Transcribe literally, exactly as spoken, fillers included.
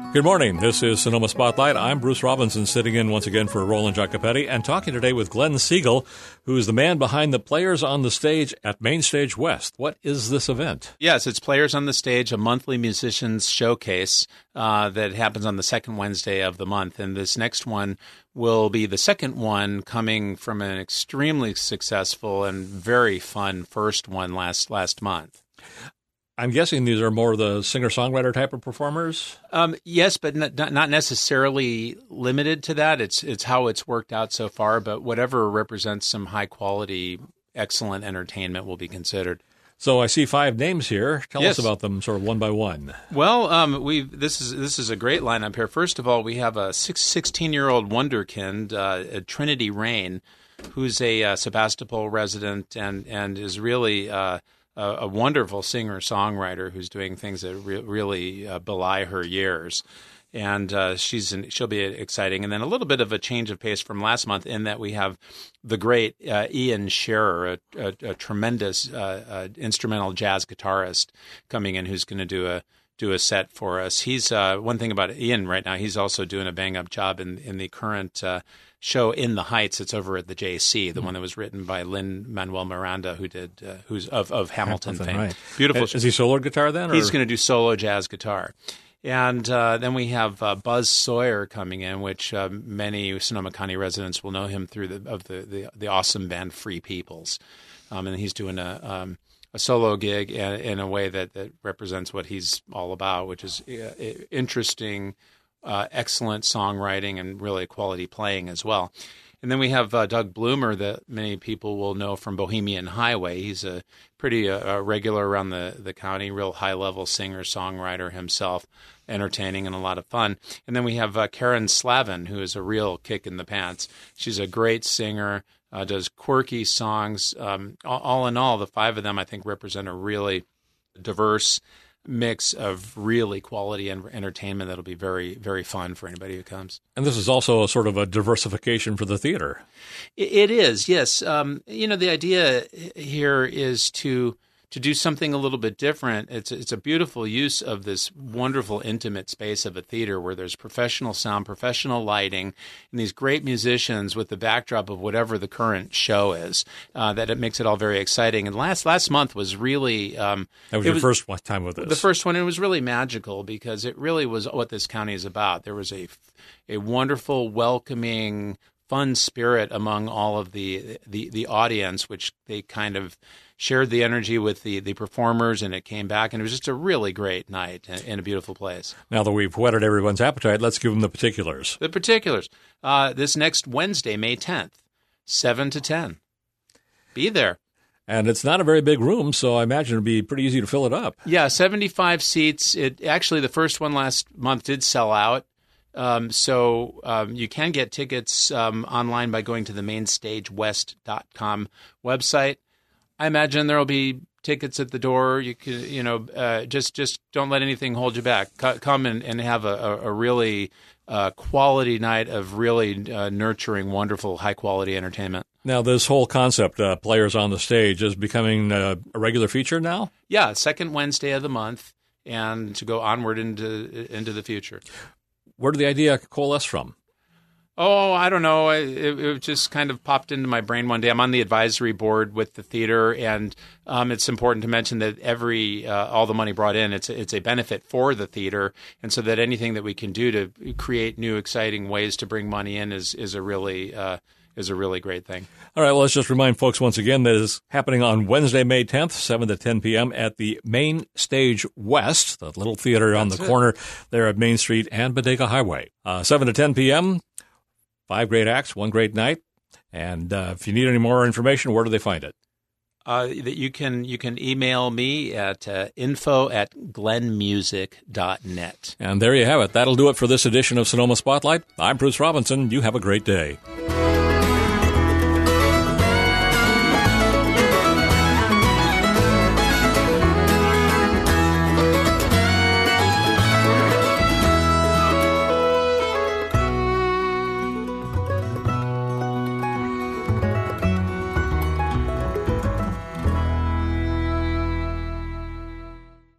Good morning. This is Sonoma Spotlight. I'm Bruce Robinson, sitting in once again for Roland Jacopetti and talking today with Glenn Siegel, who is the man behind the Players on the Stage at Main Stage West. What is this event? Yes, it's Players on the Stage, a monthly musicians showcase uh, that happens on the second Wednesday of the month. And this next one will be the second one coming from an extremely successful and very fun first one last last month. I'm guessing these are more the singer-songwriter type of performers? Um, yes, but not, not necessarily limited to that. It's it's how it's worked out so far, but whatever represents some high-quality, excellent entertainment will be considered. So I see five names here. Tell yes. us about them sort of one by one. Well, um, we this is this is a great lineup here. First of all, we have a sixteen-year-old wonderkind, uh, Trinity Rain, who's a uh, Sebastopol resident and, and is really... Uh, a wonderful singer-songwriter who's doing things that re- really uh, belie her years. And uh, she's an, she'll be exciting. And then a little bit of a change of pace from last month in that we have the great uh, Ian Scherer, a, a, a tremendous uh, uh, instrumental jazz guitarist coming in who's going to do a do a set for us. He's uh, one thing about Ian right now, he's also doing a bang-up job in, in the current uh, show In the Heights. It's over at the J C, the mm-hmm. one that was written by Lin-Manuel Miranda, who did uh, who's of, of Hamilton, Hamilton fame. Right. Beautiful. Is he solo guitar then? Or? He's going to do solo jazz guitar. And uh, then we have uh, Buzz Sawyer coming in, which uh, many Sonoma County residents will know him through the of the, the, the awesome band Free Peoples. Um, and he's doing a um, a solo gig in, in a way that, that represents what he's all about, which is uh, interesting, uh, excellent songwriting, and really quality playing as well. And then we have uh, Doug Bloomer that many people will know from Bohemian Highway. He's a pretty uh, regular around the, the county, real high-level singer-songwriter himself, entertaining and a lot of fun. And then we have uh, Karen Slavin, who is a real kick in the pants. She's a great singer, uh, does quirky songs. Um, all, all in all, the five of them, I think, represent a really diverse mix of really quality and entertainment that'll be very, very fun for anybody who comes. And this is also a sort of a diversification for the theater. It is, yes. Um, you know, the idea here is to to do something a little bit different. It's it's a beautiful use of this wonderful, intimate space of a theater where there's professional sound, professional lighting, and these great musicians with the backdrop of whatever the current show is. Uh, that it makes it all very exciting. And last last month was really um, that was your was, first time with this. The first one. It was really magical because it really was what this county is about. There was a a wonderful, welcoming, fun spirit among all of the the, the audience, which they kind of shared the energy with the, the performers, and it came back, and it was just a really great night in a beautiful place. Now that we've whetted everyone's appetite, let's give them the particulars. The particulars. Uh, this next Wednesday, May tenth, seven to ten. Be there. And it's not a very big room, so I imagine it'd be pretty easy to fill it up. Yeah, seventy-five seats. It actually, the first one last month did sell out. Um, so um, you can get tickets um, online by going to the main stage west dot com website. I imagine there will be tickets at the door. You can, you know, uh, just just don't let anything hold you back. C- come and, and have a, a, a really uh, quality night of really uh, nurturing, wonderful, high quality entertainment. Now, this whole concept, uh, Players on the Stage, is becoming uh, a regular feature now? Yeah, second Wednesday of the month, and to go onward into into the future. Where did the idea coalesce from? Oh, I don't know. It, it just kind of popped into my brain one day. I'm on the advisory board with the theater, and um, it's important to mention that every uh, all the money brought in, it's it's a benefit for the theater, and so that anything that we can do to create new, exciting ways to bring money in is is a really uh, is a really great thing. All right, well, let's just remind folks once again that is happening on Wednesday, May tenth, seven to ten p.m. at the Main Stage West, the little theater on That's the it. corner there at Main Street and Bodega Highway. Uh, seven to ten p.m., five great acts, one great night. And uh, if you need any more information, where do they find it? Uh, that you can you can email me at uh, info at glen music dot net. And there you have it. That'll do it for this edition of Sonoma Spotlight. I'm Bruce Robinson. You have a great day.